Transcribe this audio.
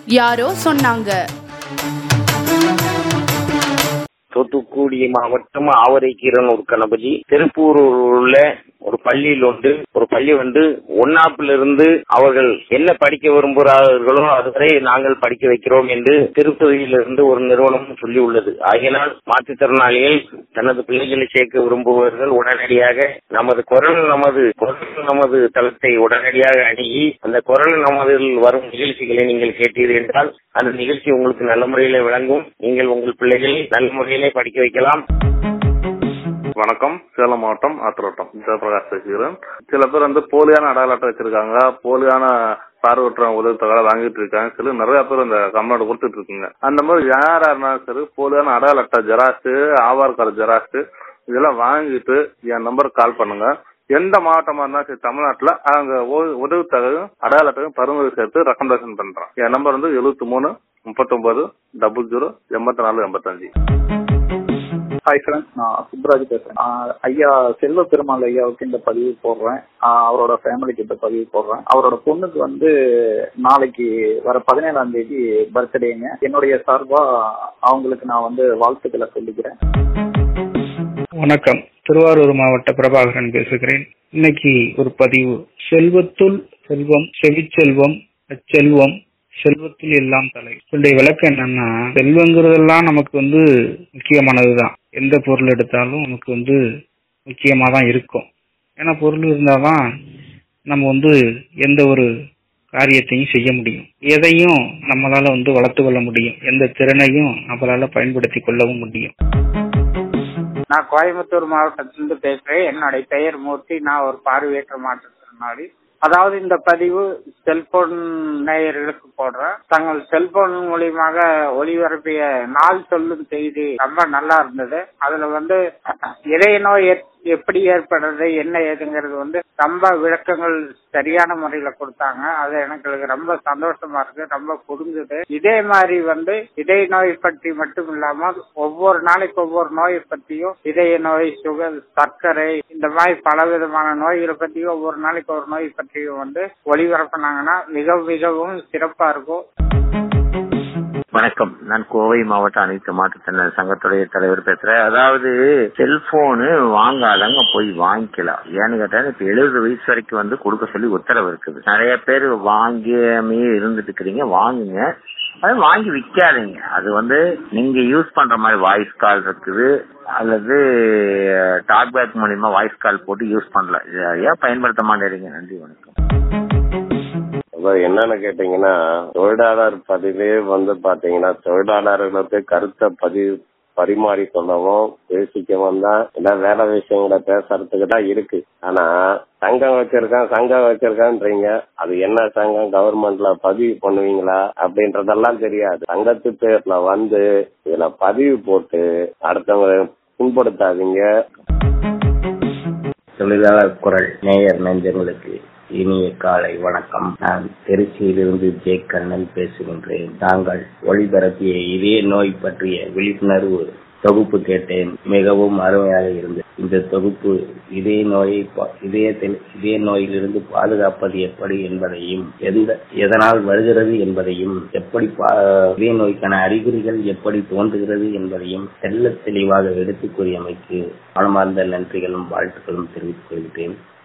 யாரோ சொன்னாங்க. தூத்துக்குடி மாவட்டம் ஆவரைக்கீரனூர் கணபதி திருப்பூரூர் உள்ள ஒரு பள்ளி வந்து ஒன்னாப்பிலிருந்து அவர்கள் என்ன படிக்க விரும்புகிறார்களோ அதுவரை நாங்கள் படிக்க வைக்கிறோம் என்று திருப்பதியிலிருந்து ஒரு நிறுவனம் சொல்லி உள்ளது. ஆகையினால் மாற்றுத்திறனாளிகள் தனது பிள்ளைகளை சேர்க்க விரும்புபவர்கள் உடனடியாக நமது குரல் நமது தளத்தை உடனடியாக அணுகி அந்த குரல் நமதில் வரும் நிகழ்ச்சிகளை நீங்கள் கேட்டீர்கள் என்றால் அந்த நிகழ்ச்சி உங்களுக்கு நல்ல முறையில விளங்கும். நீங்கள் உங்கள் பிள்ளைகளை நல்ல முறையிலே படிக்க வைக்கலாம். வணக்கம். சேலம் மாவட்டம் ஆத்திரோட்டம் ஜெயபிரகாஷ் பேசுகிறேன். சில பேர் போலியான அடையாள அட்டை வச்சிருக்காங்க, போலியான பார்வையற்ற உதவி தொகை வாங்கிட்டு இருக்காங்க. சில நிறைய பேர் அந்த கம்ப்ளைண்ட் கொடுத்துட்டு இருக்குங்க. அந்த மாதிரி யாரா இருந்தாலும் சரி போலியான அடையாள அட்டை ஜெராக்ஸ், ஆதார் கார்டு ஜெராக்ஸ் இதெல்லாம் வாங்கிட்டு என் நம்பருக்கு கால் பண்ணுங்க. எந்த மாவட்டமா இருந்தாலும் சரி தமிழ்நாட்டுல அங்க உதவி தொகையும் அடையாள அட்டையும் பரிந்துரை சேர்த்து ரெக்கமெண்டேஷன் பண்றேன். என் நம்பர் 73 39 00 84 85. ஹாய் ஃப்ரெண்ட்ஸ், நான் சுப்ராஜ் பேசுறேன். ஐயா செல்வ பெருமாள் ஐயாவுக்கு இந்த பதிவு போடுறேன். அவரோட ஃபேமிலிக்கு இந்த பதிவு போடுறேன். அவரோட பொண்ணுக்கு நாளைக்கு வர 17ஆம் தேதி பர்த்டேங்க. என்னுடைய சார்பா அவங்களுக்கு நான் வாழ்த்துக்களை சொல்லிக்கிறேன். வணக்கம். திருவாரூர் மாவட்ட பிரபாகரன் பேசுகிறேன். இன்னைக்கு ஒரு பதிவு, செல்வத்துள் செல்வம், செவிச்செல்வம், செல்வம், செல்வத்தில் எல்லாம் தலை. இதனுடைய விளக்கம் என்னன்னா, செல்வங்கிறதெல்லாம் நமக்கு முக்கியமானதுதான். எந்த பொருள் எடுத்தாலும் நமக்கு முக்கியமா தான் இருக்கும். ஏன்னா பொருள் இருந்தாதான் நம்ம எந்த ஒரு காரியத்தையும் செய்ய முடியும். எதையும் நம்மளால வளர்த்து கொள்ள முடியும். எந்த திறனையும் நம்மளால பயன்படுத்தி கொள்ளவும் முடியும். நான் கோயம்புத்தூர் மாவட்டத்திலிருந்து பேசுறேன். என்னுடைய பெயர் மூர்த்தி. நான் ஒரு பார்வையற்ற மாற்றுத்திறனாளி. அதாவது இந்த பதிவு செல்போன் நேயர்களுக்கு போடுறேன். தங்கள் செல்போன் மூலியமாக ஒளிபரப்பிய நாள் சொல்லும் செய்தி ரொம்ப நல்லா இருந்தது. அதுல இதய நோய் எப்படி ஏற்படுறது என்ன ஏதுங்கிறது ரொம்ப விளக்கங்கள் சரியான முறையில கொடுத்தாங்க. அது எனக்கு ரொம்ப சந்தோஷமா இருக்கு, ரொம்ப புரிஞ்சுது. இதே மாதிரி இதய நோய் பற்றி மட்டும் இல்லாம ஒவ்வொரு நாளைக்கு ஒவ்வொரு நோயை பற்றியும், இதய நோய், சுகர், சர்க்கரை, இந்த மாதிரி பல விதமான நோய்களை பற்றியும் ஒவ்வொரு நாளைக்கு ஒரு நோய் பற்றியும் ஒளிபரப்பினாங்கன்னா மிகவும் சிறப்பா இருக்கும். வணக்கம். நான் கோவை மாவட்ட அனைத்து மாற்றுத்திறனாளி சங்கத்துடைய தலைவர் பேசுறேன். அதாவது செல்போனு வாங்காதவங்க போய் வாங்கிக்கலாம். ஏன்னு கேட்டா இப்ப 70 வயசு வரைக்கும் கொடுக்க சொல்லி உத்தரவு இருக்குது. நிறைய பேர் வாங்கியே இருந்துட்டு இருக்கிறீங்க. வாங்குங்க, அது வாங்கி விற்காதீங்க. அது நீங்க யூஸ் பண்ற மாதிரி வாய்ஸ் கால் இருக்குது, அல்லது டாக் பேக் மூலியமா வாய்ஸ் கால் போட்டு யூஸ் பண்ணலாம். ஏன் பயன்படுத்த மாட்டேறீங்க? நன்றி, வணக்கம். என்னன்னு கேட்டீங்கன்னா, தொழிலாளர் பதிவே பாத்தீங்கன்னா தொழிலாளர்களுக்கு கருத்தை பரிமாறி கொள்ளவும் பேசிக்கவும் தான் எல்லா வேலை விஷயங்களை பேசுறதுக்கு தான் இருக்கு. ஆனா சங்கம் வச்சிருக்கான்றீங்க. அது என்ன சங்கம், கவர்மெண்ட்ல பதிவு பண்ணுவீங்களா அப்படின்றதெல்லாம் தெரியாது. சங்கத்து பேர்ல இதுல பதிவு போட்டு அடுத்தவங்க புண்படுத்தாதீங்க. தொழிலாளர் குரல் நேயர் நெஞ்சங்களுக்கு இனிய காலை வணக்கம். நான் திருச்சியிலிருந்து ஜே கண்ணன் பேசுகின்றேன். நாங்கள் ஒளிபரப்பிய இதே நோய் பற்றிய விழிப்புணர்வு தொகுப்பு கேட்டேன். மிகவும் அருமையாக இருந்தது. இந்த தொகுப்பு இதே நோயிலிருந்து பாதுகாப்பது எப்படி என்பதையும், எதனால் வருகிறது என்பதையும், எப்படி இதே நோய்க்கான அறிகுறிகள் எப்படி தோன்றுகிறது என்பதையும் தெளிவாக எடுத்துக் கூறியமைக்கு மனமார்ந்த நன்றிகளும் வாழ்த்துக்களும் தெரிவித்துக் கொள்கிறேன்.